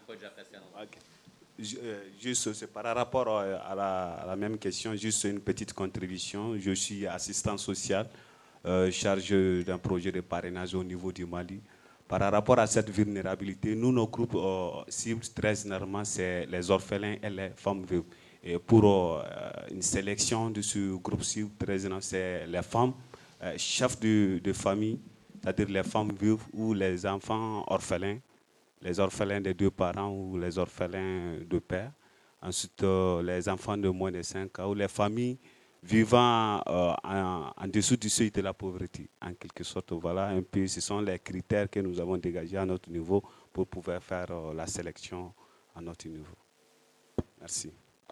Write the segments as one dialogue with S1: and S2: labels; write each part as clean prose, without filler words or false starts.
S1: Okay. Juste, c'est par rapport à la même question, juste une petite contribution. Je suis assistant social, chargé d'un projet de parrainage au niveau du Mali. Par rapport à cette vulnérabilité, nous, nos groupes cibles, très généralement, c'est les orphelins et les femmes veuves. Et pour une sélection de ce groupe cible, très généralement, c'est les femmes, chefs de famille, c'est-à-dire les femmes veuves ou les enfants orphelins, les orphelins des deux parents ou les orphelins de père. Ensuite, les enfants de moins de 5 ans ou les familles vivant en dessous du seuil de la pauvreté. En quelque sorte, voilà un peu, ce sont les critères que nous avons dégagés à notre niveau pour pouvoir faire la sélection à notre niveau. Merci.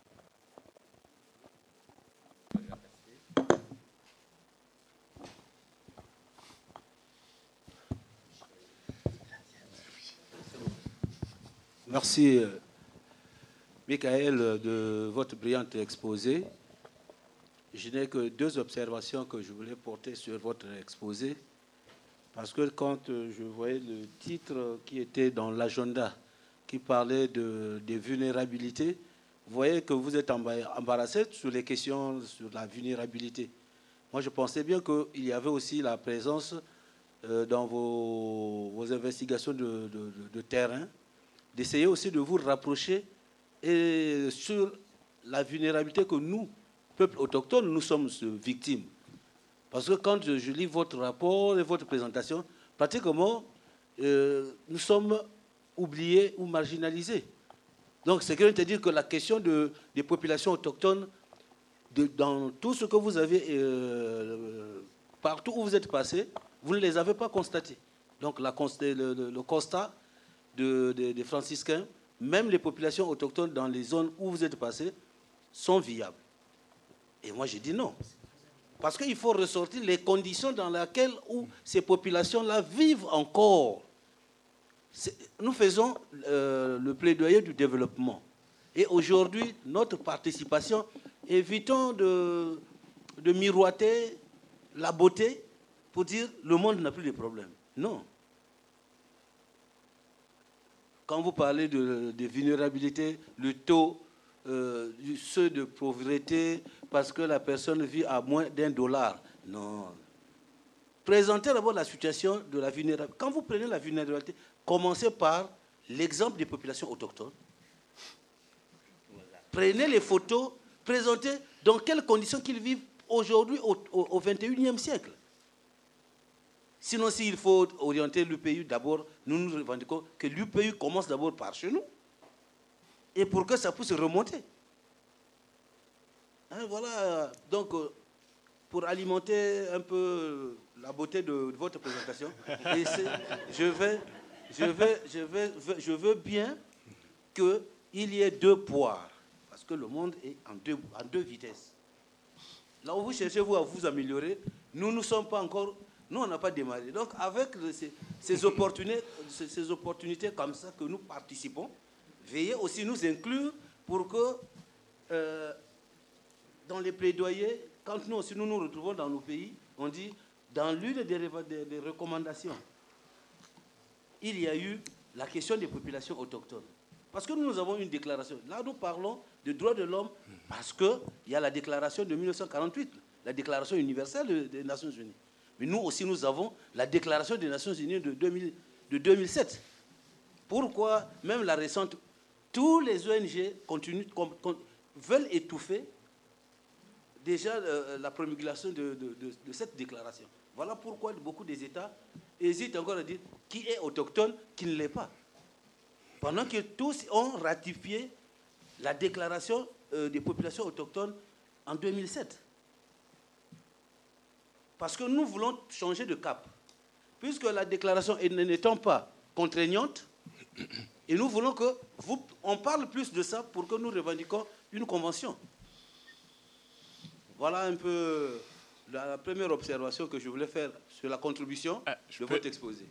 S2: Merci, Michael, de votre brillant exposé. Je n'ai que deux observations que je voulais porter sur votre exposé. Parce que quand je voyais le titre qui était dans l'agenda, qui parlait des vulnérabilités, vous voyez que vous êtes embarrassé sur les questions sur la vulnérabilité. Moi, je pensais bien qu'il y avait aussi la présence dans vos investigations de terrain, d'essayer aussi de vous rapprocher et sur la vulnérabilité que nous, peuple autochtone, nous sommes victimes. Parce que quand je lis votre rapport et votre présentation, pratiquement, nous sommes oubliés ou marginalisés. Donc, c'est que dire que la question des populations autochtones, dans tout ce que vous avez, partout où vous êtes passé, vous ne les avez pas constatés. Donc, le constat des franciscains, même les populations autochtones dans les zones où vous êtes passés, sont viables. Et moi, j'ai dit non. Parce qu'il faut ressortir les conditions dans lesquelles où ces populations-là vivent encore. Nous faisons le plaidoyer du développement. Et aujourd'hui, notre participation, évitons de miroiter la beauté pour dire le monde n'a plus de problèmes. Non. Quand vous parlez de vulnérabilité, le taux, ceux de pauvreté, parce que la personne vit à moins d'$1. Non. Présentez d'abord la situation de la vulnérabilité. Quand vous prenez la vulnérabilité, commencez par l'exemple des populations autochtones. Prenez les photos, présentez dans quelles conditions qu'ils vivent aujourd'hui au XXIe siècle. Sinon, s'il faut orienter l'UPU, d'abord, nous revendiquons que l'UPU commence d'abord par chez nous. Et pour que ça puisse remonter. Hein, voilà. Donc, pour alimenter un peu la beauté de votre présentation, je veux bien qu'il y ait deux poires. Parce que le monde est en deux vitesses. Là où vous cherchez à vous améliorer, nous ne sommes pas encore... Nous, on n'a pas démarré. Donc, avec ces opportunités comme ça que nous participons, veuillez aussi nous inclure pour que, dans les plaidoyers, quand nous aussi nous retrouvons dans nos pays, on dit, dans l'une des recommandations, il y a eu la question des populations autochtones. Parce que nous avons une déclaration. Là, nous parlons des droits de l'homme parce qu'il y a la déclaration de 1948, la déclaration universelle des Nations Unies. Mais nous aussi, nous avons la déclaration des Nations Unies de 2007. Pourquoi, même la récente, tous les ONG veulent étouffer déjà la promulgation de cette déclaration. Voilà pourquoi beaucoup des États hésitent encore à dire qui est autochtone, qui ne l'est pas. Pendant que tous ont ratifié la déclaration des populations autochtones en 2007. Parce que nous voulons changer de cap. Puisque la déclaration n'étant pas contraignante, et nous voulons qu'on parle plus de ça pour que nous revendiquions une convention. Voilà un peu la première observation que je voulais faire sur la contribution de votre exposé.